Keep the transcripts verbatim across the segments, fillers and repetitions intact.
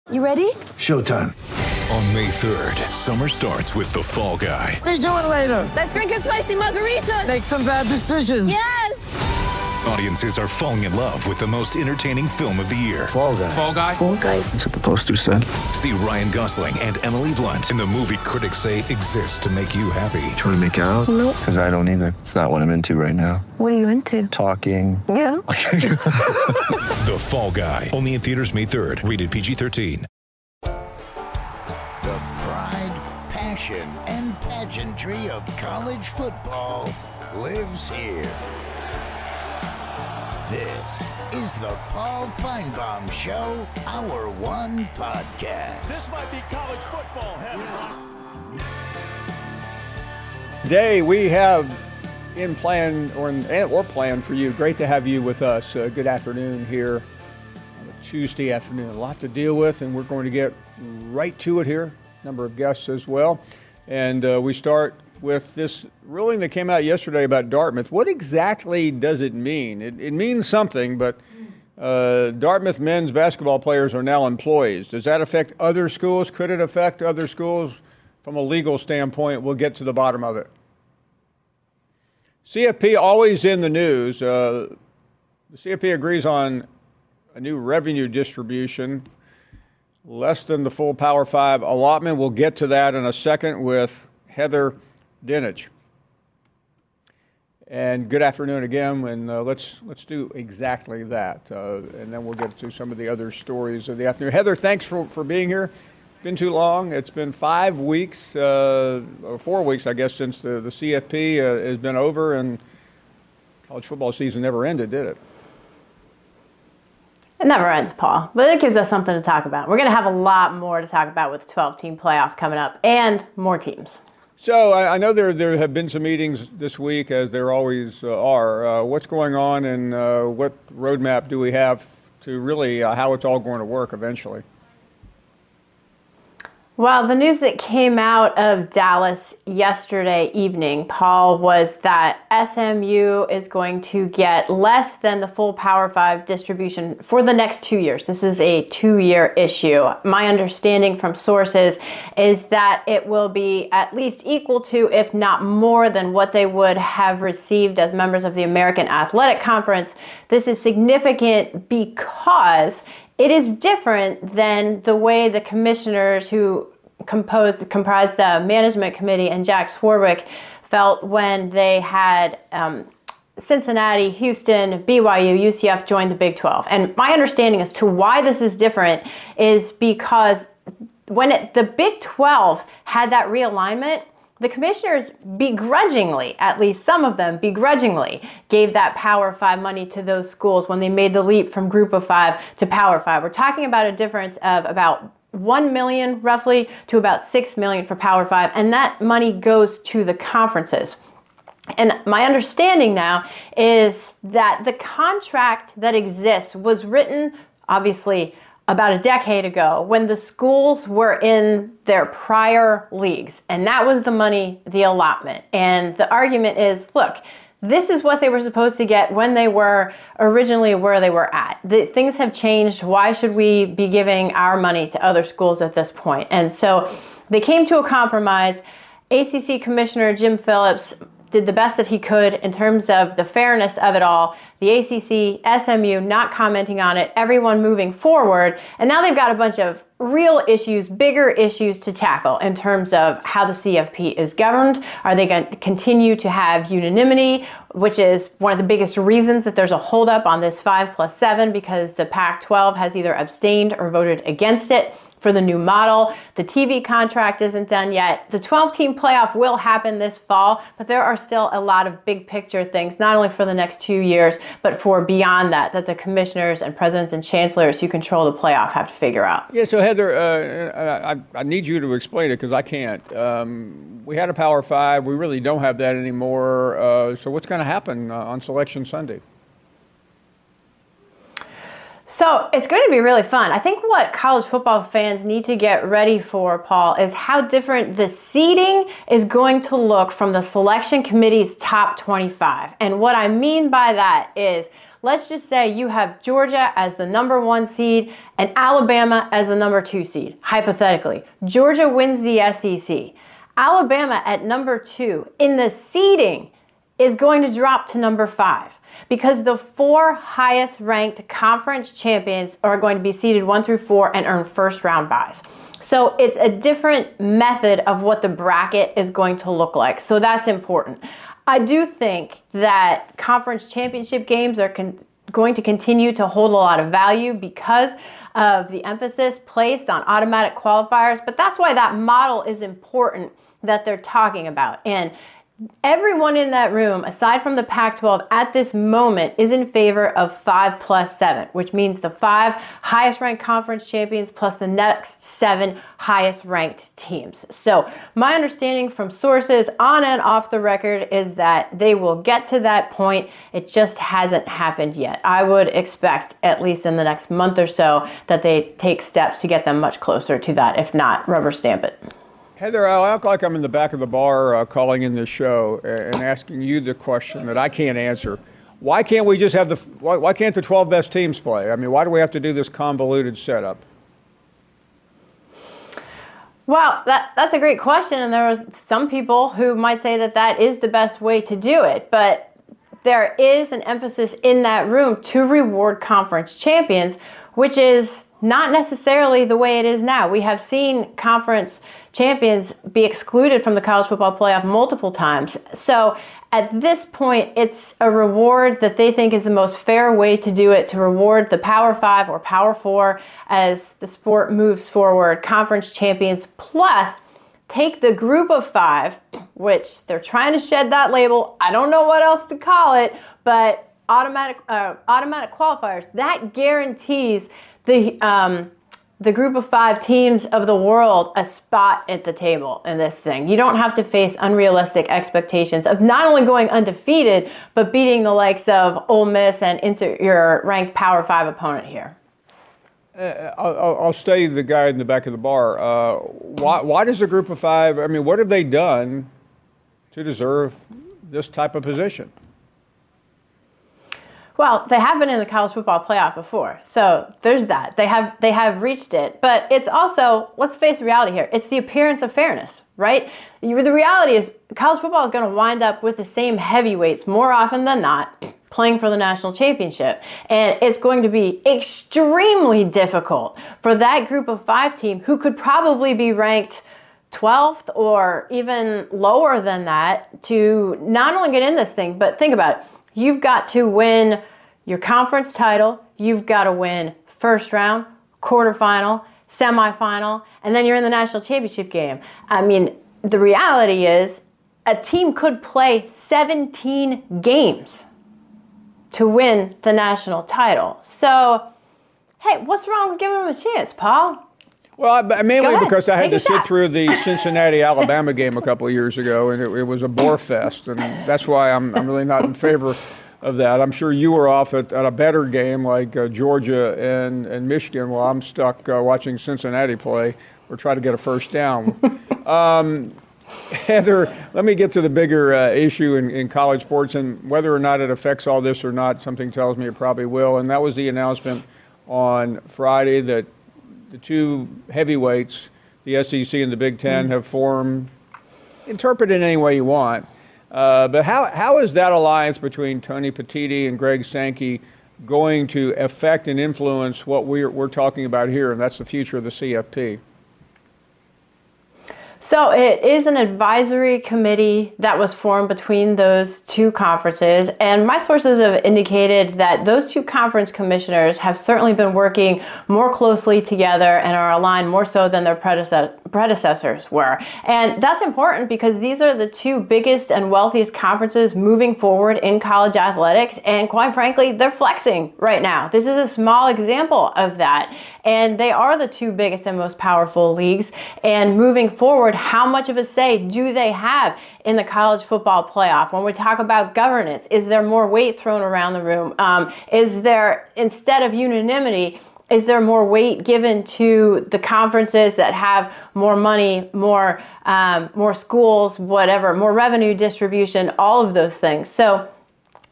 You ready? Showtime. On May third, summer starts with The Fall Guy. Let's do it later. Let's drink a spicy margarita. Make some bad decisions. Yes! Audiences are falling in love with the most entertaining film of the year. Fall Guy. Fall Guy? Fall Guy. That's what the poster said. See Ryan Gosling and Emily Blunt in the movie critics say exists to make you happy. Trying to make it out? Nope. Because I don't either. It's not what I'm into right now. What are you into? Talking. Yeah. The Fall Guy. Only in theaters May third. Rated P G thirteen. The pride, passion, and pageantry of college football lives here. This is the Paul Feinbaum Show, Hour One Podcast. This might be college football heaven. Today we have in plan or in, or plan for you. Great to have you with us. Uh, good afternoon here on a Tuesday afternoon. A lot to deal with, and we're going to get right to it here. Number of guests as well, and uh, we start with this ruling that came out yesterday about Dartmouth. What exactly does it mean? It, it means something, but uh, Dartmouth men's basketball players are now employees. Does that affect other schools? Could it affect other schools from a legal standpoint? We'll get to the bottom of it. C F P always in the news. Uh, the C F P agrees on a new revenue distribution, less than the full Power Five allotment. We'll get to that in a second with Heather Dinich. And good afternoon again, and uh, let's let's do exactly that, uh, and then we'll get to some of the other stories of the afternoon. Heather, thanks for, for being here. Been too long. It's been five weeks, uh, or four weeks, I guess, since the, the C F P uh, has been over, and college football season never ended, did it? It never ends, Paul, but it gives us something to talk about. We're going to have a lot more to talk about with the twelve-team playoff coming up and more teams. So I, I know there there have been some meetings this week, as there always uh, are. Uh, what's going on, and uh, what roadmap do we have to really uh, how it's all going to work eventually? Well, the news that came out of Dallas yesterday evening, Paul, was that S M U is going to get less than the full Power Five distribution for the next two years. This is a two-year issue. My understanding from sources is that it will be at least equal to, if not more than, what they would have received as members of the American Athletic Conference. This is significant because it is different than the way the commissioners who composed, comprised the management committee and Jack Swarbrick felt when they had um, Cincinnati, Houston, B Y U, U C F join the Big twelve. And my understanding as to why this is different is because when it, the Big twelve had that realignment, the commissioners begrudgingly, at least some of them begrudgingly, gave that Power Five money to those schools when they made the leap from Group of Five to Power Five. We're talking about a difference of about one million roughly to about six million for Power Five, and that money goes to the conferences. And my understanding now is that the contract that exists was written, obviously, about a decade ago when the schools were in their prior leagues, and that was the money, the allotment. And the argument is, look, this is what they were supposed to get when they were originally where they were at. The, things have changed. Why should we be giving our money to other schools at this point? And so they came to a compromise. A C C Commissioner Jim Phillips did the best that he could in terms of the fairness of it all. The A C C, S M U not commenting on it, everyone moving forward. And now they've got a bunch of real issues, bigger issues to tackle in terms of how the C F P is governed. Are they going to continue to have unanimity, which is one of the biggest reasons that there's a holdup on this five plus seven, because the Pac twelve has either abstained or voted against it for the new model. The T V contract isn't done yet. The twelve-team playoff will happen this fall, but there are still a lot of big picture things, not only for the next two years, but for beyond that, that the commissioners and presidents and chancellors who control the playoff have to figure out. Yeah, so Heather, uh, I, I need you to explain it because I can't. Um, we had a Power Five. We really don't have that anymore. Uh, so what's going to happen uh, on Selection Sunday? So it's going to be really fun. I think what college football fans need to get ready for, Paul, is how different the seeding is going to look from the selection committee's top twenty-five. And what I mean by that is, let's just say you have Georgia as the number one seed and Alabama as the number two seed, hypothetically. Georgia wins the S E C. Alabama at number two in the seeding is going to drop to number five because the four highest ranked conference champions are going to be seeded one through four and earn first round byes. So it's a different method of what the bracket is going to look like. So that's important. I do think that conference championship games are con- going to continue to hold a lot of value because of the emphasis placed on automatic qualifiers, but that's why that model is important that they're talking about. And everyone in that room, aside from the Pac twelve at this moment, is in favor of five plus seven, which means the five highest ranked conference champions plus the next seven highest ranked teams. So my understanding from sources on and off the record is that they will get to that point. It just hasn't happened yet. I would expect, at least in the next month or so, that they take steps to get them much closer to that, if not rubber stamp it. Heather, I act like I'm in the back of the bar uh, calling in this show and asking you the question that I can't answer. Why can't we just have the, why, why can't the twelve best teams play? I mean, why do we have to do this convoluted setup? Well, that, that's a great question, and there was some people who might say that that is the best way to do it, but there is an emphasis in that room to reward conference champions, which is not necessarily the way it is now. We have seen conference champions be excluded from the college football playoff multiple times. So at this point, it's a reward that they think is the most fair way to do it, to reward the Power Five or Power Four as the sport moves forward, conference champions, plus take the group of five, which they're trying to shed that label. I don't know what else to call it, but automatic uh, automatic qualifiers, that guarantees the um, the group of five teams of the world a spot at the table in this thing. You don't have to face unrealistic expectations of not only going undefeated, but beating the likes of Ole Miss and into your ranked Power Five opponent here. Uh, I'll, I'll stay the guy in the back of the bar. Uh, why, why does the group of five, I mean, what have they done to deserve this type of position? Well, they have been in the college football playoff before, so there's that. They have they have reached it, but it's also, let's face the reality here, it's the appearance of fairness, right? You, the reality is college football is going to wind up with the same heavyweights more often than not playing for the national championship, and it's going to be extremely difficult for that group of five team who could probably be ranked twelfth or even lower than that to not only get in this thing, but think about it. You've got to win your conference title, you've got to win first round, quarterfinal, semifinal, and then you're in the national championship game. I mean, the reality is a team could play seventeen games to win the national title. So, hey, what's wrong with giving them a chance, Paul? Well, mainly because I had Take to a sit shot. through the Cincinnati-Alabama game a couple of years ago, and it, it was a bore fest, and that's why I'm, I'm really not in favor of that. I'm sure you were off at, at a better game like uh, Georgia and, and Michigan, while I'm stuck uh, watching Cincinnati play or try to get a first down. um, Heather, let me get to the bigger uh, issue in, in college sports, and whether or not it affects all this or not, something tells me it probably will, and that was the announcement on Friday that the two heavyweights, the S E C and the Big Ten, have formed, interpret it any way you want. Uh, but how how is that alliance between Tony Petitti and Greg Sankey going to affect and influence what we're, we're talking about here, and that's the future of the C F P? So it is an advisory committee that was formed between those two conferences, and my sources have indicated that those two conference commissioners have certainly been working more closely together and are aligned more so than their predecessors were. And that's important because these are the two biggest and wealthiest conferences moving forward in college athletics, and quite frankly, they're flexing right now. This is a small example of that, and they are the two biggest and most powerful leagues, and moving forward, how much of a say do they have in the college football playoff? When we talk about governance, is there more weight thrown around the room? Um, is there, instead of unanimity, is there more weight given to the conferences that have more money, more, um, more schools, whatever, more revenue distribution, all of those things? So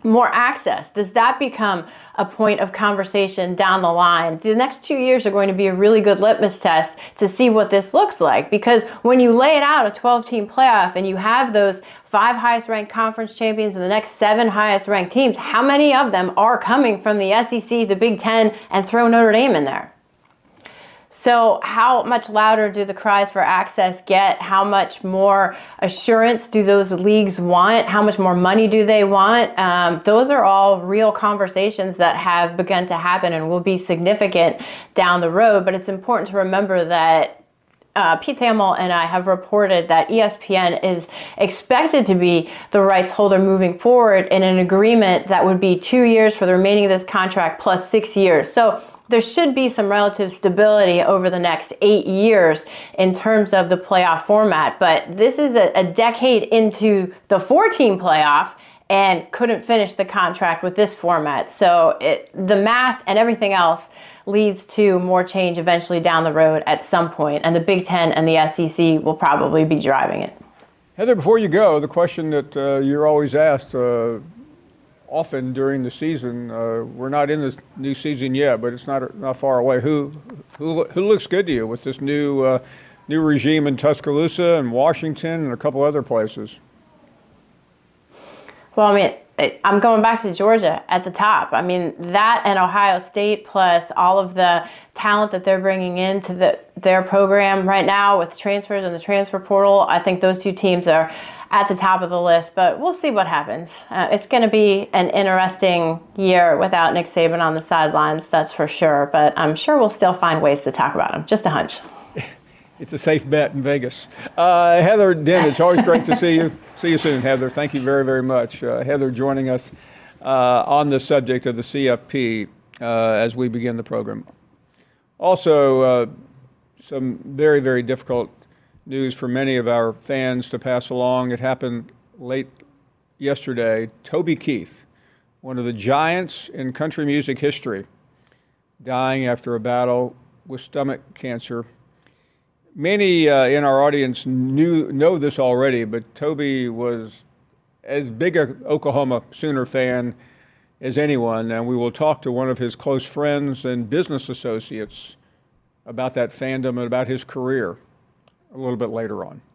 more access? Does that become a point of conversation down the line? The next two years are going to be a really good litmus test to see what this looks like, because when you lay it out a twelve-team playoff and you have those five highest-ranked conference champions and the next seven highest-ranked teams, how many of them are coming from the S E C, the Big Ten, and throw Notre Dame in there? So how much louder do the cries for access get? How much more assurance do those leagues want? How much more money do they want? Um, those are all real conversations that have begun to happen and will be significant down the road. But it's important to remember that Uh, Pete Thamel and I have reported that E S P N is expected to be the rights holder moving forward in an agreement that would be two years for the remaining of this contract plus six years. So there should be some relative stability over the next eight years in terms of the playoff format. But this is a, a decade into the four-team playoff and couldn't finish the contract with this format. So it, the math and everything else leads to more change eventually down the road at some point, and the Big Ten and the S E C will probably be driving it. Heather, before you go, the question that uh, you're always asked uh, often during the season, uh, we're not in this new season yet, but it's not not far away. Who who who looks good to you with this new uh, new regime in Tuscaloosa and Washington and a couple other places? Well, I mean, I'm going back to Georgia at the top. I mean, that and Ohio State, plus all of the talent that they're bringing into the, their program right now with transfers and the transfer portal. I think those two teams are at the top of the list, but we'll see what happens. Uh, it's going to be an interesting year without Nick Saban on the sidelines, that's for sure, but I'm sure we'll still find ways to talk about him. Just a hunch. It's a safe bet in Vegas. Uh, Heather Dent, it's always great to see you. See you soon, Heather. Thank you very, very much. Uh, Heather joining us uh, on the subject of the C F P uh, as we begin the program. Also, uh, some very, very difficult news for many of our fans to pass along. It happened late yesterday. Toby Keith, one of the giants in country music history, dying after a battle with stomach cancer. Many uh, in our audience knew know this already, but Toby was as big a Oklahoma Sooner fan as anyone, and we will talk to one of his close friends and business associates about that fandom and about his career a little bit later on.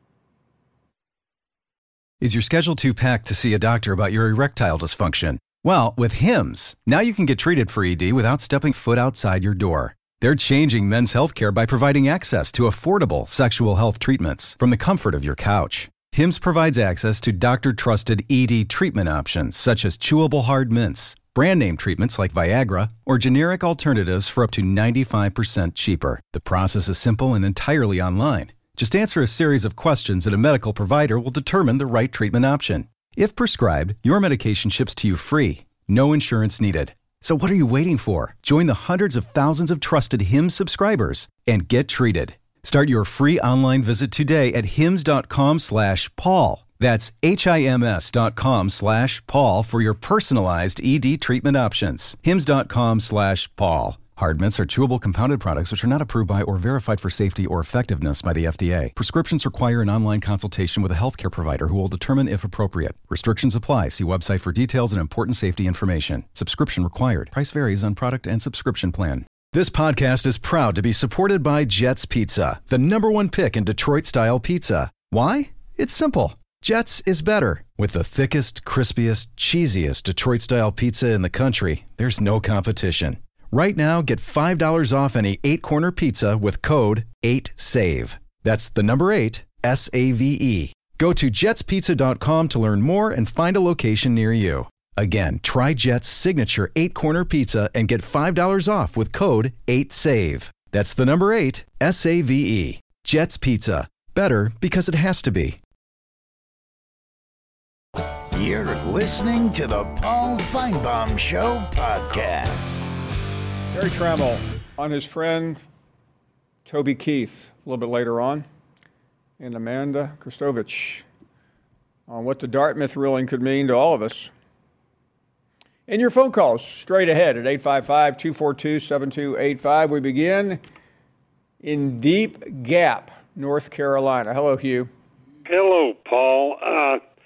Is your schedule too packed to see a doctor about your erectile dysfunction? Well, with Hims, now you can get treated for E D without stepping foot outside your door. They're changing men's healthcare by providing access to affordable sexual health treatments from the comfort of your couch. Hims provides access to doctor-trusted E D treatment options such as chewable hard mints, brand name treatments like Viagra, or generic alternatives for up to ninety-five percent cheaper. The process is simple and entirely online. Just answer a series of questions and a medical provider will determine the right treatment option. If prescribed, your medication ships to you free. No insurance needed. So what are you waiting for? Join the hundreds of thousands of trusted Hims subscribers and get treated. Start your free online visit today at hims.com slash Paul. That's H-I-M-S dot com slash Paul for your personalized E D treatment options. Hims.com slash Paul. Hard mints are chewable compounded products which are not approved by or verified for safety or effectiveness by the F D A. Prescriptions require an online consultation with a healthcare provider who will determine if appropriate. Restrictions apply. See website for details and important safety information. Subscription required. Price varies on product and subscription plan. This podcast is proud to be supported by Jets Pizza, the number one pick in Detroit-style pizza. Why? It's simple. Jets is better. With the thickest, crispiest, cheesiest Detroit-style pizza in the country, there's no competition. Right now, get five dollars off any eight-corner pizza with code eight save. That's the number eight, S A V E. Go to jets pizza dot com to learn more and find a location near you. Again, try Jet's signature eight-corner pizza and get five dollars off with code eight save. That's the number eight, S A V E. Jet's Pizza. Better because it has to be. You're listening to the Paul Feinbaum Show podcast. Terry Trammell on his friend Toby Keith a little bit later on, and Amanda Kristovich on what the Dartmouth ruling could mean to all of us. And your phone calls straight ahead at eight five five, two four two, seven two eight five. We begin in Deep Gap, North Carolina. Hello, Hugh. Hello, Paul. Uh,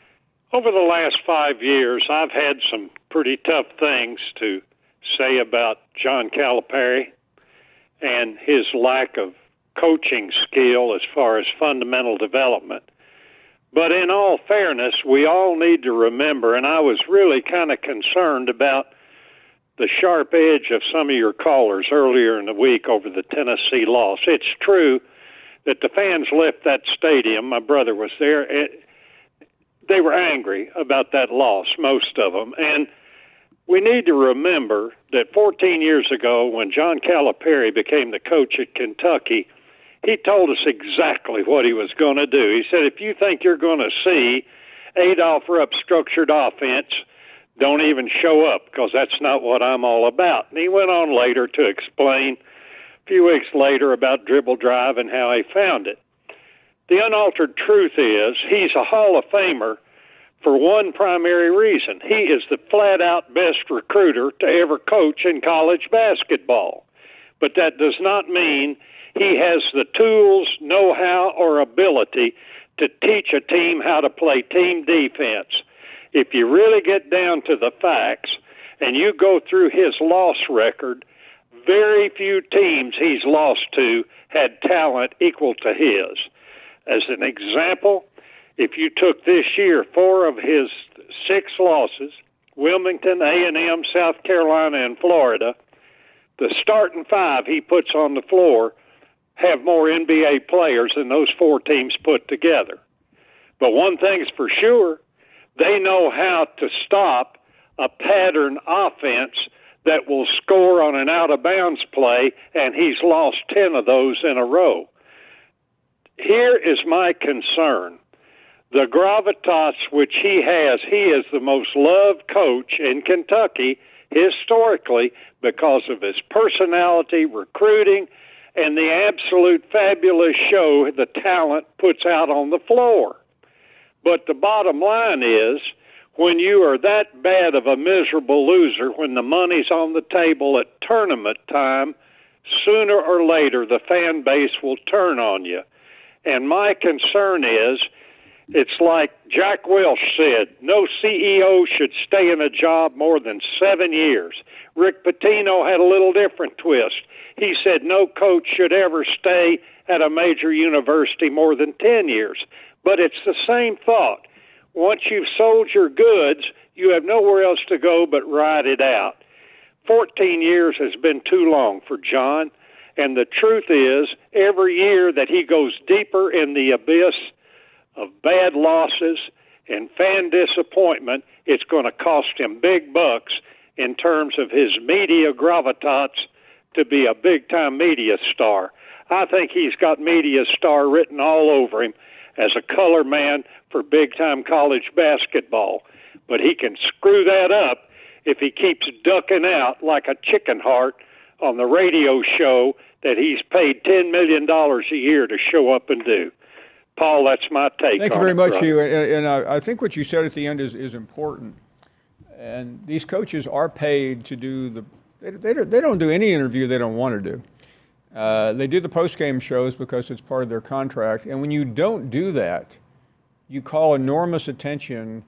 Over the last five years, I've had some pretty tough things to say about John Calipari and his lack of coaching skill as far as fundamental development. But in all fairness, we all need to remember, and I was really kind of concerned about the sharp edge of some of your callers earlier in the week over the Tennessee loss. It's true that the fans left that stadium. My brother was there. It, they were angry about that loss, most of them. And we need to remember that fourteen years ago, when John Calipari became the coach at Kentucky, he told us exactly what he was going to do. He said, if you think you're going to see Adolph Rupp structured offense, don't even show up, because that's not what I'm all about. And he went on later to explain a few weeks later about dribble drive and how he found it. The unaltered truth is he's a Hall of Famer for one primary reason. He is the flat-out best recruiter to ever coach in college basketball. But that does not mean he has the tools, know-how, or ability to teach a team how to play team defense. If you really get down to the facts and you go through his loss record, very few teams he's lost to had talent equal to his. As an example, if you took this year four of his six losses, Wilmington, A and M, South Carolina, and Florida, the starting five he puts on the floor have more N B A players than those four teams put together. But one thing's for sure, they know how to stop a pattern offense that will score on an out-of-bounds play, and he's lost ten of those in a row. Here is my concern. The gravitas which he has, he is the most loved coach in Kentucky historically because of his personality, recruiting, and the absolute fabulous show the talent puts out on the floor. But the bottom line is, when you are that bad of a miserable loser, when the money's on the table at tournament time, sooner or later the fan base will turn on you. And my concern is, it's like Jack Welch said, no C E O should stay in a job more than seven years. Rick Pitino had a little different twist. He said no coach should ever stay at a major university more than ten years. But it's the same thought. Once you've sold your goods, you have nowhere else to go but ride it out. fourteen years has been too long for John, and the truth is, every year that he goes deeper in the abyss of bad losses and fan disappointment, it's going to cost him big bucks in terms of his media gravitas to be a big-time media star. I think he's got media star written all over him as a color man for big-time college basketball. But he can screw that up if he keeps ducking out like a chicken heart on the radio show that he's paid ten million dollars a year to show up and do. Paul, that's my take. Thank you on very it, much, brother. Hugh. And, and I, I think what you said at the end is, is important. And these coaches are paid to do the they, they, don't, they don't do any interview they don't want to do. Uh, they do the post-game shows because it's part of their contract. And when you don't do that, you call enormous attention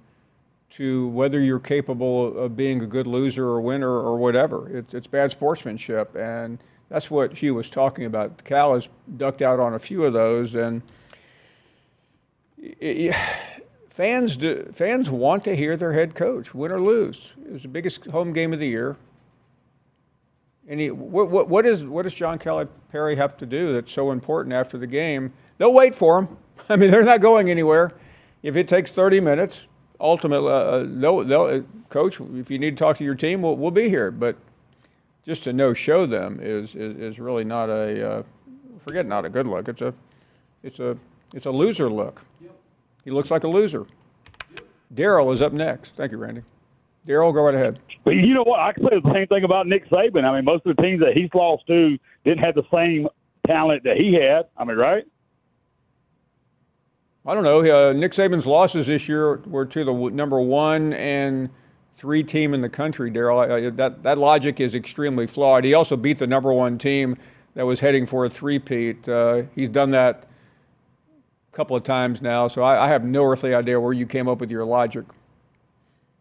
to whether you're capable of being a good loser or winner or whatever. It's, it's bad sportsmanship. And that's what Hugh was talking about. Cal has ducked out on a few of those. And it, fans do, fans want to hear their head coach, win or lose. It was the biggest home game of the year. And he, what, what, what, is, what does John Calipari have to do that's so important after the game? They'll wait for him. I mean, they're not going anywhere. If it takes thirty minutes, ultimately, uh, they'll, they'll, uh, Coach, if you need to talk to your team, we'll, we'll be here. But just to no-show them is, is, is really not a, uh, forget not a good look. It's a, it's a, it's a loser look. Yep. He looks like a loser. Yep. Daryl is up next. Thank you, Randy. Daryl, go right ahead. But you know what? I can say the same thing about Nick Saban. I mean, most of the teams that he's lost to didn't have the same talent that he had. I mean, right? I don't know. Uh, Nick Saban's losses this year were to the number one and three team in the country, Daryl. That, that logic is extremely flawed. He also beat the number one team that was heading for a three-peat. Uh, he's done that a couple of times now, so I, I have no earthly idea where you came up with your logic.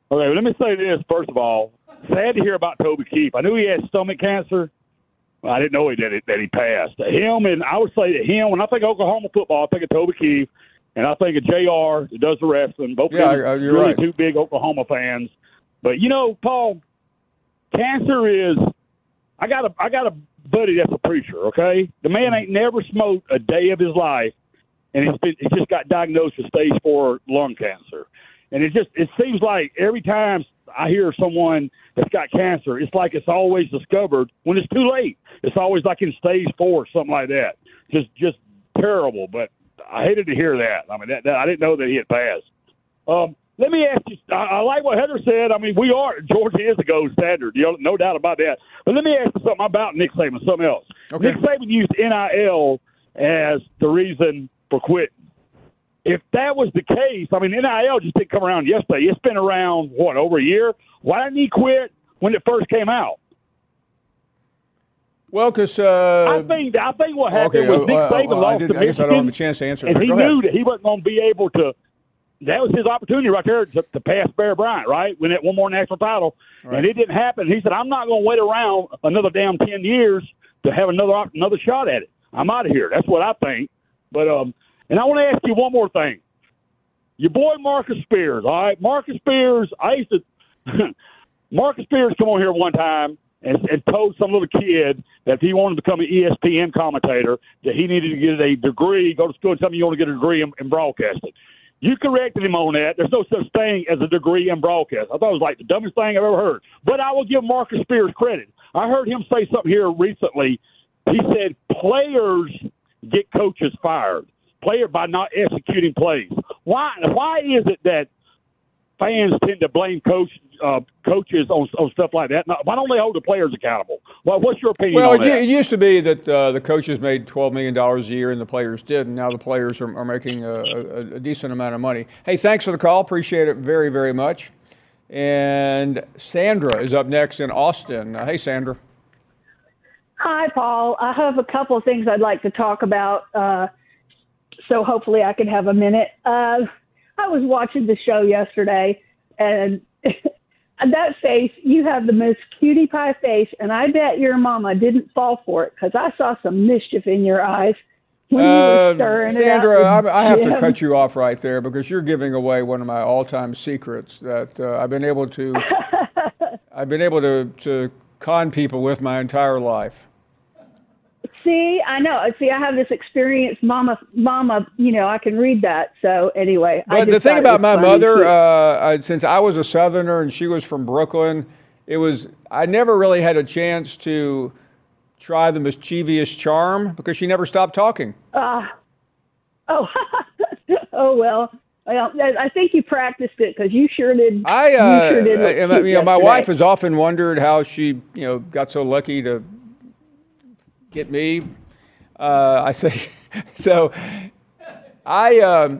Okay, well, let me say this, first of all. Sad to hear about Toby Keith. I knew he had stomach cancer. Well, I didn't know he did it, that he passed. Him, and I would say that him, when I think of Oklahoma football, I think of Toby Keith, and I think of J R, who does the wrestling. Both yeah, of them you're really right. two big Oklahoma fans. But, you know, Paul, cancer is – I got a I got a buddy that's a preacher, okay? The man ain't never smoked a day of his life, and he's been, he just got diagnosed with stage four lung cancer. And it just it seems like every time I hear someone that's got cancer, it's like it's always discovered when it's too late. It's always like in stage four or something like that. Just just terrible. But I hated to hear that. I mean, that, that, I didn't know that he had passed. Um, let me ask you, I, I like what Heather said. I mean, we are, Georgia is the gold standard. You know, no doubt about that. But let me ask you something about Nick Saban, something else. Okay. Nick Saban used N I L as the reason for quitting. If that was the case, I mean, N I L just didn't come around yesterday. It's been around, what, over a year? Why didn't he quit when it first came out? Well, because uh, I think I think what happened okay, was Nick uh, Saban well, lost I, did, to I guess I don't have a Michigan, chance to answer and that. he Go knew ahead. that he wasn't going to be able to. That was his opportunity right there to, to pass Bear Bryant, right? Win that one more national title, Right. and it didn't happen. He said, "I'm not going to wait around another damn ten years to have another another shot at it. I'm out of here." That's what I think. But um, and I want to ask you one more thing. Your boy Marcus Spears, all right? Marcus Spears, I used to – Marcus Spears come on here one time and, and told some little kid that if he wanted to become an E S P N commentator, that he needed to get a degree, go to school and tell me you want to get a degree in, in broadcasting. You corrected him on that. There's no such thing as a degree in broadcast. I thought it was like the dumbest thing I've ever heard. But I will give Marcus Spears credit. I heard him say something here recently. He said players get coaches fired. Player by not executing plays. Why? Why is it that fans tend to blame coach uh, coaches on, on stuff like that? Why don't they hold the players accountable? Well, what's your opinion Well, on it, that? it used to be that uh, the coaches made twelve million dollars a year and the players didn't. Now the players are, are making a, a, a decent amount of money. Hey, thanks for the call. Appreciate it very, very much. And Sandra is up next in Austin. Uh, hey, Sandra. Hi, Paul. I have a couple of things I'd like to talk about, uh, so hopefully I can have a minute. Uh, I was watching the show yesterday, and that face, you have the most cutie pie face, and I bet your mama didn't fall for it because I saw some mischief in your eyes when you were Uh, stirring Sandra, it up. I, I have to Jim. cut you off right there because you're giving away one of my all-time secrets that uh, I've been able to I've been able to, to con people with my entire life. See, I know. See, I have this experience, mama, mama, you know, I can read that. So anyway. I But the just thing thought it about was my funny, mother, too. uh, I, since I was a Southerner and she was from Brooklyn, it was I never really had a chance to try the mischievous charm because she never stopped talking. Uh, oh, oh well. Well, I think you practiced it because you sure did. I, uh, you sure did look and, cute you know, my yesterday. wife has often wondered how she, you know, got so lucky to get me. Uh, I say, so I, um,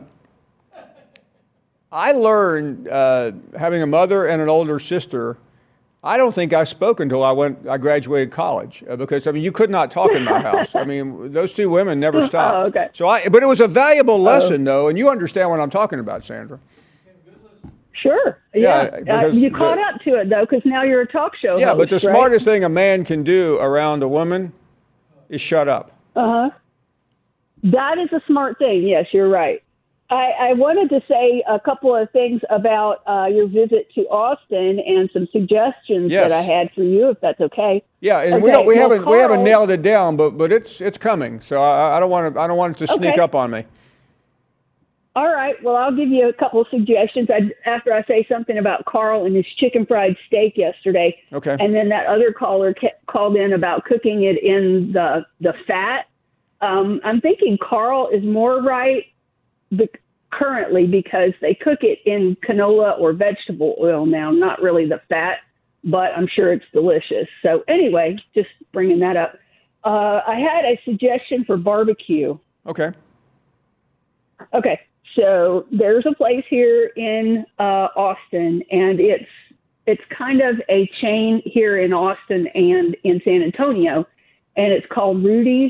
I learned uh, having a mother and an older sister. I don't think I spoke until I went. I graduated college uh, because I mean you could not talk in my house. I mean those two women never stopped. Oh, okay. So I, but it was a valuable lesson though, and you understand what I'm talking about, Sandra. Sure. Yeah, Yeah. uh, because you the- caught up to it though, because now you're a talk show Yeah, host, but the right? smartest thing a man can do around a woman is shut up. Uh huh. That is a smart thing. Yes, you're right. I, I wanted to say a couple of things about uh, your visit to Austin and some suggestions Yes. that I had for you, if that's okay. Yeah, and we Okay, don't we well, haven't we haven't Carl- nailed it down, but but it's it's coming. So I, I don't want to I don't want it to sneak Okay. up on me. All right. Well, I'll give you a couple of suggestions I, after I say something about Carl and his chicken fried steak yesterday. Okay. And then that other caller ca- called in about cooking it in the the fat. Um, I'm thinking Carl is more right be- currently because they cook it in canola or vegetable oil now, not really the fat, but I'm sure it's delicious. So anyway, just bringing that up. Uh, I had a suggestion for barbecue. Okay. Okay, so there's a place here in uh, Austin, and it's it's kind of a chain here in Austin and in San Antonio, and it's called Rudy's.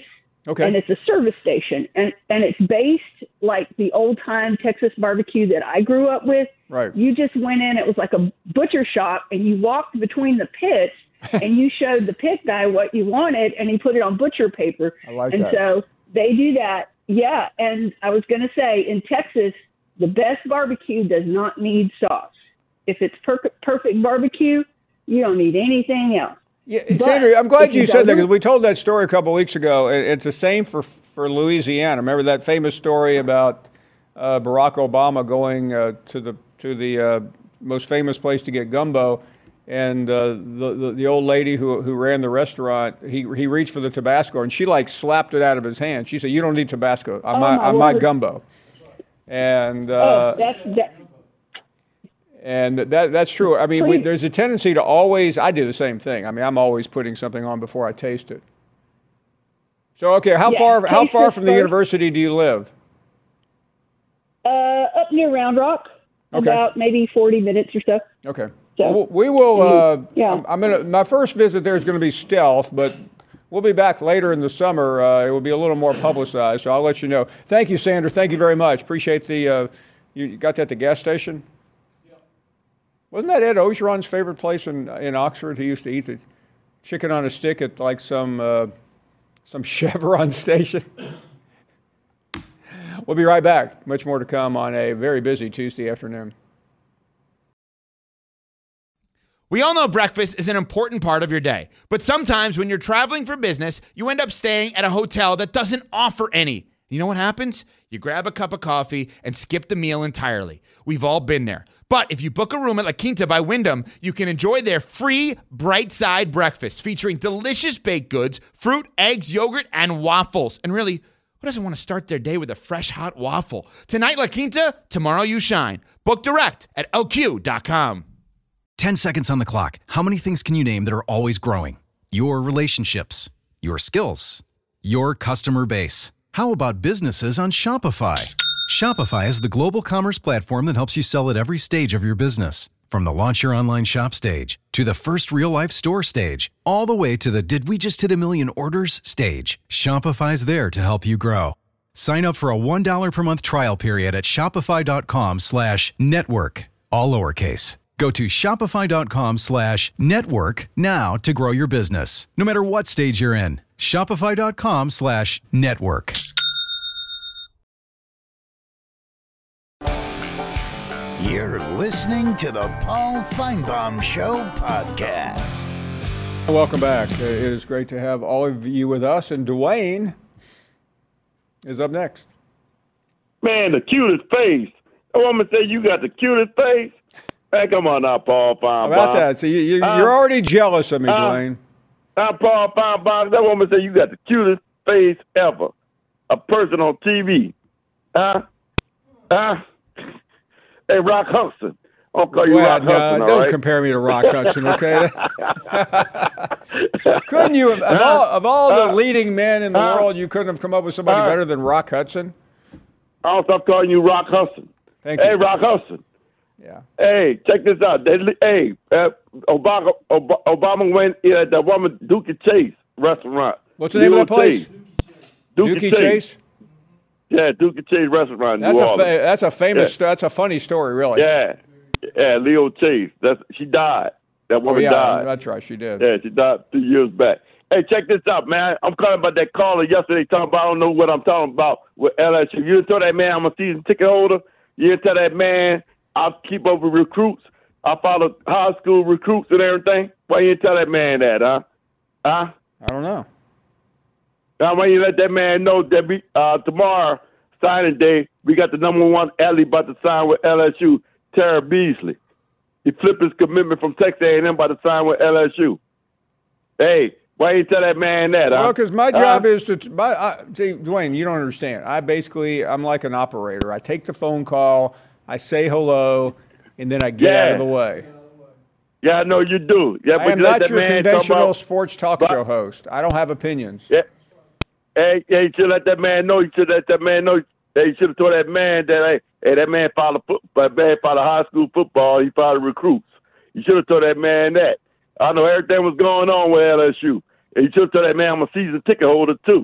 Okay. And it's a service station, and, and it's based like the old-time Texas barbecue that I grew up with. Right. You just went in, it was like a butcher shop, and you walked between the pits, and you showed the pit guy what you wanted, and he put it on butcher paper. I like and that. so they do that. Yeah, and I was going to say, in Texas, the best barbecue does not need sauce. If it's per- perfect barbecue, you don't need anything else. Yeah, But Sandra, I'm glad if you you said that go because to- we told that story a couple of weeks ago. It- It's the same for for Louisiana. Remember that famous story about uh, Barack Obama going uh, to the to the uh, most famous place to get gumbo, and uh, the, the the old lady who who ran the restaurant, he he reached for the Tabasco and she like slapped it out of his hand. She said, "You don't need Tabasco. I'm Oh, my, my I'm my word. gumbo." And uh, oh, that's that. And that that's true. I mean, we, Please. there's a tendency to always, I do the same thing. I mean, I'm always putting something on before I taste it. So, okay, how Yeah, far how taste far it from the first. university do you live? Uh, up near Round Rock, Okay. about maybe forty minutes or so. Okay. So- Well, we will, uh, Yeah. I'm, I'm gonna, my first visit there is going to be stealth, but we'll be back later in the summer. Uh, it will be a little more publicized, so I'll let you know. Thank you, Sandra. Thank you very much. Appreciate the, uh, you got that at the gas station? Wasn't that Ed Ogeron's favorite place in in Oxford? He used to eat the chicken on a stick at like some uh, some Chevron station. We'll be right back. Much more to come on a very busy Tuesday afternoon. We all know breakfast is an important part of your day, but sometimes when you're traveling for business, you end up staying at a hotel that doesn't offer any. You know what happens? You grab a cup of coffee and skip the meal entirely. We've all been there. But if you book a room at La Quinta by Wyndham, you can enjoy their free Bright Side breakfast featuring delicious baked goods, fruit, eggs, yogurt, and waffles. And really, who doesn't want to start their day with a fresh, hot waffle? Tonight, La Quinta, tomorrow you shine. Book direct at L Q dot com. ten seconds on the clock. How many things can you name that are always growing? Your relationships, your skills, your customer base. How about businesses on Shopify? Shopify is the global commerce platform that helps you sell at every stage of your business. From the launch your online shop stage to the first real life store stage, all the way to the did we just hit a million orders stage. Shopify's there to help you grow. Sign up for a one dollar per month trial period at shopify.com slash network, all lowercase. Go to shopify.com slash network now to grow your business, no matter what stage you're in. Shopify.com slash network. You're listening to the Paul Feinbaum Show podcast. Welcome back. Uh, It is great to have all of you with us, and Dwayne is up next. Man, the cutest face. That woman said you got the cutest face. Man, come on now, Paul Feinbaum. How about that? So you, you, Uh, you're already jealous of me, uh, Dwayne. Now, Paul Feinbaum, that woman said you got the cutest face ever. A person on T V. Huh? Huh? Hey, Rock Hudson. I'll call you Well, Rock no, Hudson, all don't right? compare me to Rock Hudson, okay? Couldn't you, have, of Huh? all, of all the Huh? leading men in the Huh? world, you couldn't have come up with somebody Huh? better than Rock Hudson? I'll stop calling you Rock Hudson. Thank Hey, you. Rock Hudson. Yeah. Hey, check this out. They, hey, uh, Obama, Ob- Obama went at the woman Dookie Chase restaurant. What's the name of that place? Dookie, Dookie Chase. Chase? Yeah, Dookie Chase restaurant. In That's New a, fa- Orleans. that's a famous, Yeah. that's a funny story, really. Yeah, yeah, Leo Chase. That's she died. That Oh, woman yeah, died. that's right, she did. Yeah, she died two years back. Hey, check this out, man. I'm calling about that caller yesterday talking about, I don't know what I'm talking about with L S U. You didn't tell that man I'm a season ticket holder. You didn't tell that man I'll keep up with recruits. I follow high school recruits and everything. Why you didn't tell that man that, huh? Huh? I don't know. Now, why you let that man know that we, uh, tomorrow, signing day, we got the number one athlete about to sign with L S U, Tara Beasley. He flipped his commitment from Texas A and M about to sign with L S U. Hey, why you tell that man that, huh? Well, because my Huh? job is to, my, I, see, Dwayne, you don't understand. I basically, I'm like an operator. I take the phone call, I say hello, and then I get Yeah. out of the way. Yeah, I know you do. Yeah, I but am you let not that your man talk conventional about, sports talk but- show host. I don't have opinions. Yeah. Hey, hey, you should let that man know. You should let that man know. Hey, you should have told that man that, hey, hey that man followed foot, that man followed high school football. He followed recruits. You should have told that man that. I know everything was going on with L S U. And you should have told that man I'm a season ticket holder too.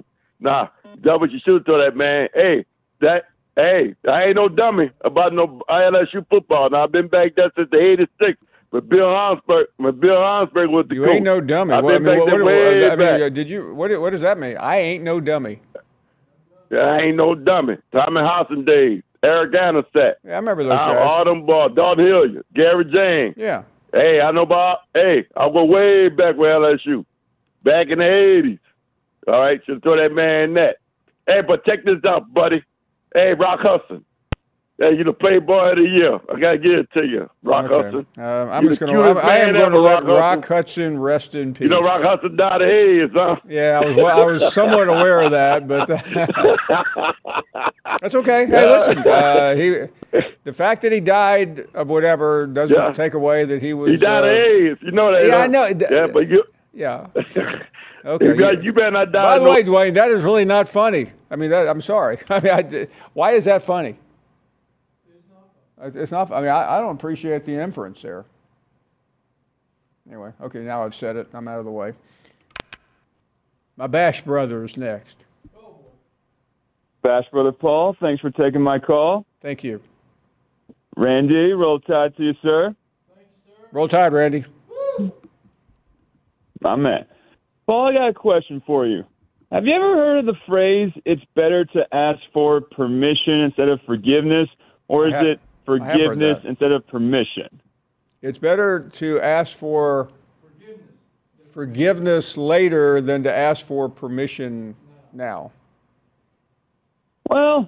Nah, that's what you should have told that man. Hey, that, hey, I ain't no dummy about no L S U football. Now, I've been back there since the eighty-six. But Bill Armstrong, when Bill Armstrong was the you coach. You ain't no dummy. I've well, I been mean, back what, there what, way I back. mean, did you? What, what does that mean? I ain't no dummy. Yeah, I ain't no dummy. Tommy Hobson days, Eric Anderson. Yeah, I remember those uh, guys. All them boys, Don Hilliard, Gary James. Yeah. Hey, I know about, hey, I'll go way back with L S U. Back in the eighties. All right, should throw that man that. Hey, but check this out, buddy. Hey, Rock Hudson. Hey, you're the Playboy of the Year. I gotta give it to you, Rock okay. Hudson. Uh, I'm you're just going to. I am going to let Rock Hudson rest in peace. You know, Rock Hudson died of AIDS, huh? Yeah, I was. Well, I was somewhat aware of that, but that's okay. Hey, listen. Uh, he, the fact that he died of whatever doesn't yeah. take away that he was. He died uh, of AIDS. You know that. Yeah, huh? I know. Yeah, but you. Yeah. Okay. You, you better not die. By the no. way, Dwayne, that is really not funny. I mean, that, I'm sorry. I mean, I, why is that funny? It's not. I mean, I, I don't appreciate the inference there. Anyway, okay, now I've said it. I'm out of the way. My Bash brother is next. Bash brother Paul, thanks for taking my call. Thank you. Randy, roll tide to you, sir. Roll tide, Randy. My man. Paul, I got a question for you. Have you ever heard of the phrase, it's better to ask for permission instead of forgiveness, or is have, it forgiveness instead of permission? It's better to ask for forgiveness. forgiveness later than to ask for permission now. Well,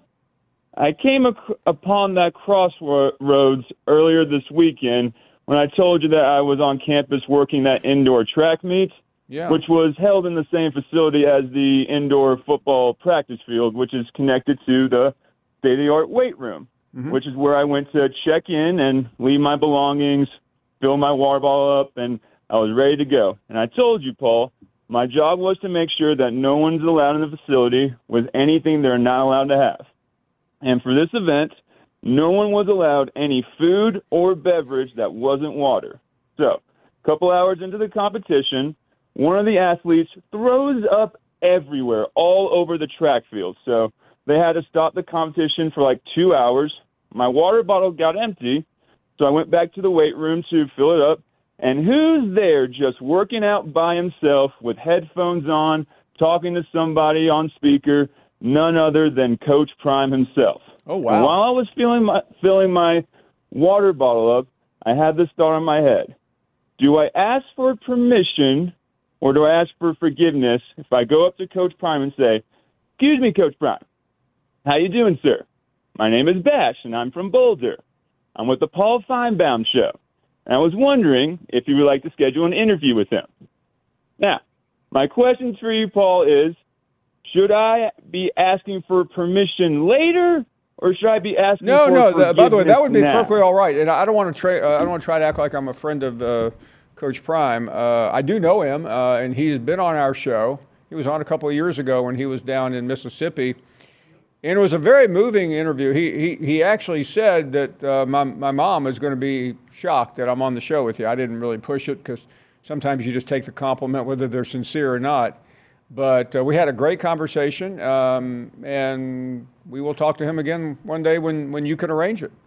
I came ac- upon that crossroads earlier this weekend when I told you that I was on campus working that indoor track meet, yeah. which was held in the same facility as the indoor football practice field, which is connected to the state-of-the-art weight room, mm-hmm. which is where I went to check in and leave my belongings, fill my water bottle up, and I was ready to go. And I told you, Paul, my job was to make sure that no one's allowed in the facility with anything they're not allowed to have. And for this event, no one was allowed any food or beverage that wasn't water. So, a couple hours into the competition, one of the athletes throws up everywhere, all over the track field. So they had to stop the competition for like two hours. My water bottle got empty, so I went back to the weight room to fill it up. And who's there just working out by himself with headphones on, talking to somebody on speaker? None other than Coach Prime himself. Oh, wow. And while I was filling my, filling my water bottle up, I had this thought in my head. Do I ask for permission or do I ask for forgiveness if I go up to Coach Prime and say, excuse me, Coach Prime, how you doing, sir? My name is Bash, and I'm from Boulder. I'm with the Paul Feinbaum Show, and I was wondering if you would like to schedule an interview with him. Now, my question for you, Paul, is should I be asking for permission later, or should I be asking no, for no, forgiveness No, by the way, that would be now? perfectly all right. And I don't want to try. Uh, I don't want to try to act like I'm a friend of uh, Coach Prime. Uh, I do know him, uh, and he's been on our show. He was on a couple of years ago when he was down in Mississippi, and it was a very moving interview. He he he actually said that uh, my my mom is going to be shocked that I'm on the show with you. I didn't really push it because sometimes you just take the compliment whether they're sincere or not. But uh, we had a great conversation, um, and we will talk to him again one day when, when you can arrange it.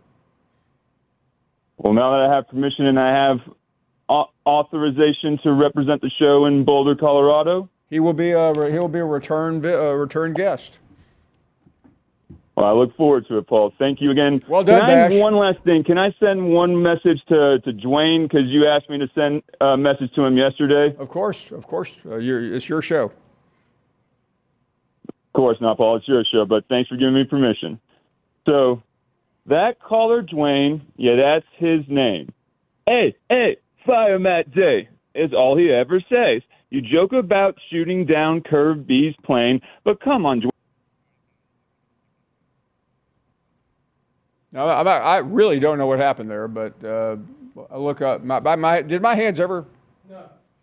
Well, now that I have permission and I have a- authorization to represent the show in Boulder, Colorado, he will be a he will be a return vi- a return guest. Well, I look forward to it, Paul. Thank you again. Well done, Can I have Bash. one last thing? Can I send one message to, to Dwayne because you asked me to send a message to him yesterday? Of course, of course. Uh, you're, it's your show. Of course not, Paul. It's your show, but thanks for giving me permission. So, that caller, Dwayne, yeah, that's his name. Hey, hey, fire Matt Day is all he ever says. You joke about shooting down Curve B's plane, but come on, Dwayne. Now, I, I really don't know what happened there, but uh, I look up. My, my, my, did my hands ever? No.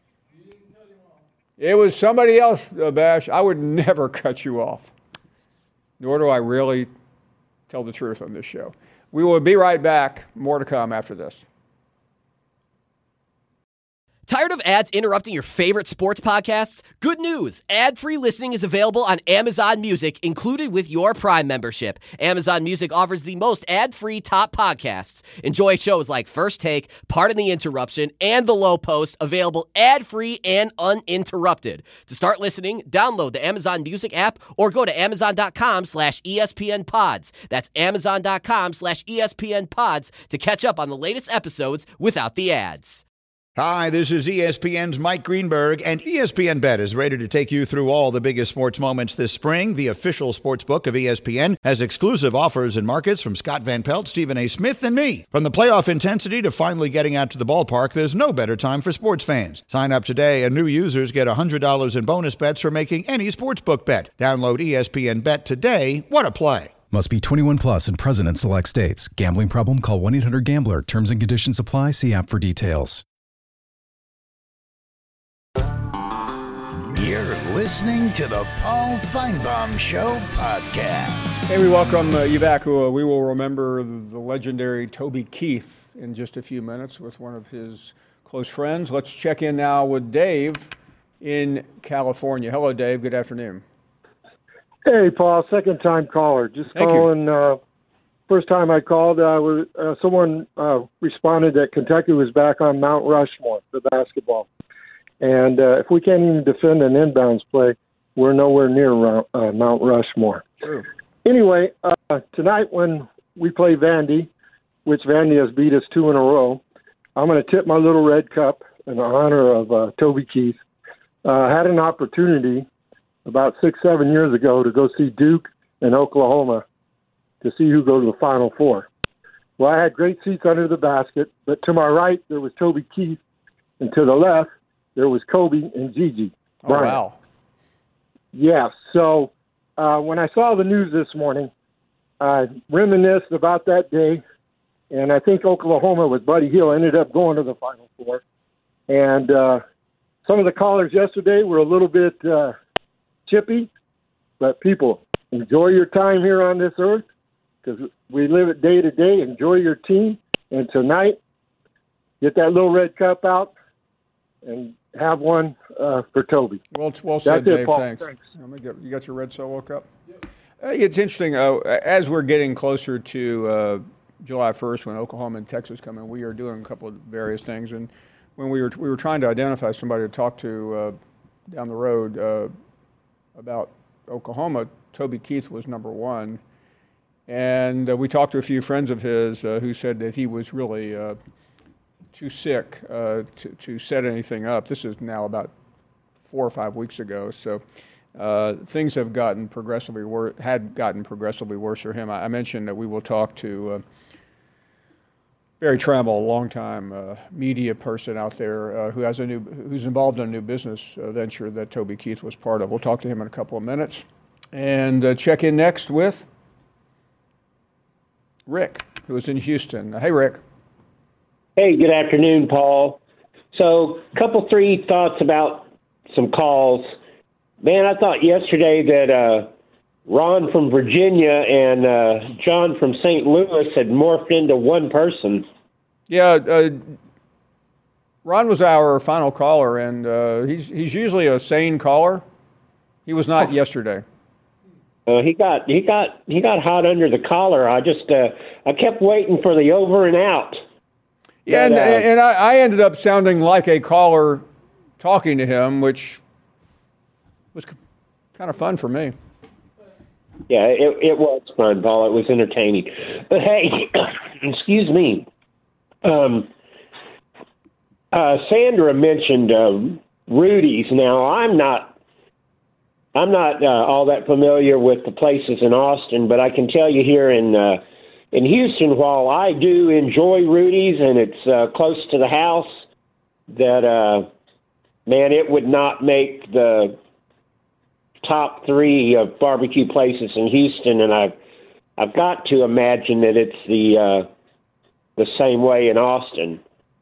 It was somebody else, uh, Bash. I would never cut you off, nor do I really tell the truth on this show. We will be right back. More to come after this. Tired of ads interrupting your favorite sports podcasts? Good news! Ad-free listening is available on Amazon Music, included with your Prime membership. Amazon Music offers the most ad-free top podcasts. Enjoy shows like First Take, Pardon the Interruption, and The Low Post, available ad-free and uninterrupted. To start listening, download the Amazon Music app or go to amazon.com slash ESPN pods. That's amazon.com slash ESPN pods to catch up on the latest episodes without the ads. Hi, this is E S P N's Mike Greenberg, and E S P N Bet is ready to take you through all the biggest sports moments this spring. The official sports book of E S P N has exclusive offers and markets from Scott Van Pelt, Stephen A. Smith, and me. From the playoff intensity to finally getting out to the ballpark, there's no better time for sports fans. Sign up today, and new users get one hundred dollars in bonus bets for making any sportsbook bet. Download E S P N Bet today. What a play. Must be twenty-one plus and present in select states. Gambling problem? Call one eight hundred gambler. Terms and conditions apply. See app for details. You're listening to the Paul Feinbaum Show podcast. Hey, we welcome uh, you back. Uh, we will remember the legendary Toby Keith in just a few minutes with one of his close friends. Let's check in now with Dave in California. Hello, Dave. Good afternoon. Hey, Paul. Second time caller. Just Thank calling. Uh, first time I called, uh, was, uh, someone uh, responded that Kentucky was back on Mount Rushmore for basketball. And uh, if we can't even defend an inbounds play, we're nowhere near uh, Mount Rushmore. True. Anyway, uh, tonight when we play Vandy, which Vandy has beat us two in a row, I'm going to tip my little red cup in honor of uh, Toby Keith. Uh, I had an opportunity about six, seven years ago to go see Duke and Oklahoma to see who go to the Final Four. Well, I had great seats under the basket, but to my right there was Toby Keith, and to the left there was Kobe and Gigi. Oh, wow. Yeah, so uh, when I saw the news this morning, I reminisced about that day, and I think Oklahoma with Buddy Hield ended up going to the Final Four. And uh, some of the callers yesterday were a little bit uh, chippy, but people, enjoy your time here on this earth because we live it day to day. Enjoy your team, and tonight, get that little red cup out and have one uh, for Toby. Well, well said, That's Dave. it, Paul. Thanks. Thanks. Let me get, you got your red solo cup? Yep. Uh, it's interesting, uh, as we're getting closer to uh, July first when Oklahoma and Texas come in, we are doing a couple of various things. And when we were we were trying to identify somebody to talk to uh, down the road uh, about Oklahoma, Toby Keith was number one. And uh, we talked to a few friends of his uh, who said that he was really uh, too sick uh, to, to set anything up. This is now about four or five weeks ago. So uh, things have gotten progressively worse, had gotten progressively worse for him. I, I mentioned that we will talk to uh, Barry Trammell, a longtime uh, media person out there uh, who has a new, who's involved in a new business uh, venture that Toby Keith was part of. We'll talk to him in a couple of minutes. And uh, check in next with Rick, who is in Houston. Hey, Rick. Hey, good afternoon, Paul. So, a couple, three thoughts about some calls. Man, I thought yesterday that uh, Ron from Virginia and uh, John from Saint Louis had morphed into one person. Yeah, uh, Ron was our final caller, and uh, he's he's usually a sane caller. He was not yesterday. Uh, he got he got he got hot under the collar. I just uh, I kept waiting for the over and out. Yeah, but, and, uh, and I, I ended up sounding like a caller talking to him, which was kind of fun for me. Yeah, it it was fun, Paul. It was entertaining. But hey, excuse me. Um, uh, Sandra mentioned uh, Rudy's. Now, I'm not I'm not uh, all that familiar with the places in Austin, but I can tell you here in uh, in Houston, while I do enjoy Rudy's and it's uh, close to the house, that uh, man, it would not make the top three of barbecue places in Houston, and I've I've got to imagine that it's the uh, the same way in Austin.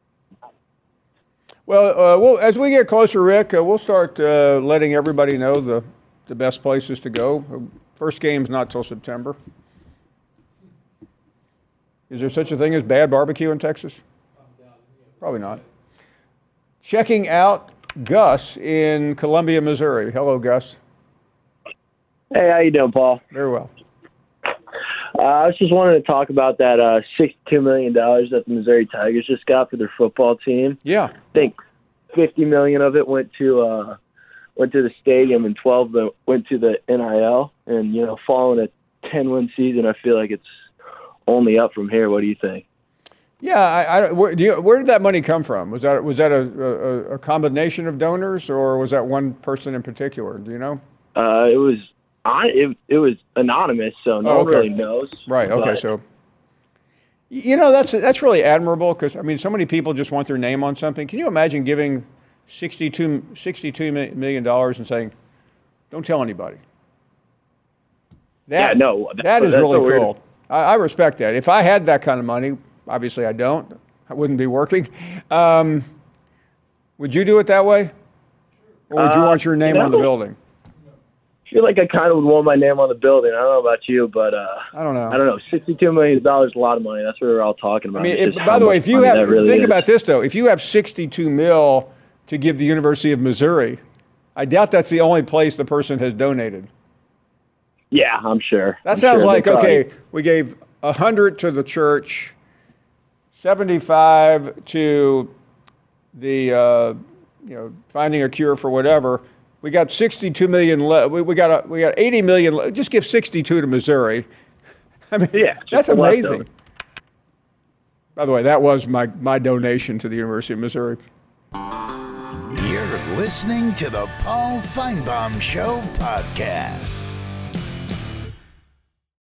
Well, uh, well, as we get closer, Rick, uh, we'll start uh, letting everybody know the the best places to go. First game's not till September. Is there such a thing as bad barbecue in Texas? Probably not. checking out Gus in Columbia, Missouri. Hello, Gus. Hey, how you doing, Paul? Very well. Uh, I was just wanting to talk about that uh, sixty-two million dollars that the Missouri Tigers just got for their football team. Yeah. I think fifty million dollars of it went to uh, went to the stadium, and twelve of it went to the N I L. And, you know, following a ten-win season, I feel like it's only up from here. What do you think? Yeah, I, I, where, do you, where did that money come from? Was that was that a, a, a combination of donors, or was that one person in particular? Do you know? Uh, it was I, it, it was anonymous, so no Oh, one okay. really knows. Right. Okay. but- So, you know, that's that's really admirable because I mean, so many people just want their name on something. Can you imagine giving sixty-two, sixty-two million dollars and saying, "Don't tell anybody"? That, Yeah, no, that that's- is that's really what we're- cool. I, I respect that. If I had that kind of money, obviously I don't. I wouldn't be working. Um, would you do it that way, or would you Uh, want your name you on the know, building? I feel like I kind of would want my name on the building. I don't know about you, but uh, I don't know. I don't know. Sixty-two million dollars is a lot of money. That's what we're all talking about. I mean, It's if, just by how the way, much if you money have that really think is. about this though, if you have sixty-two mil to give the University of Missouri, I doubt that's the only place the person has donated. Yeah, I'm sure. That I'm sounds sure. like They probably- okay. We gave a hundred to the church, seventy-five to the uh, you know finding a cure for whatever. We got sixty-two million left. We, we got a, we got eighty million. Le- just give sixty-two to Missouri. I mean, Yeah, just that's the amazing. leftover. By the way, that was my my donation to the University of Missouri. You're listening to the Paul Feinbaum Show podcast.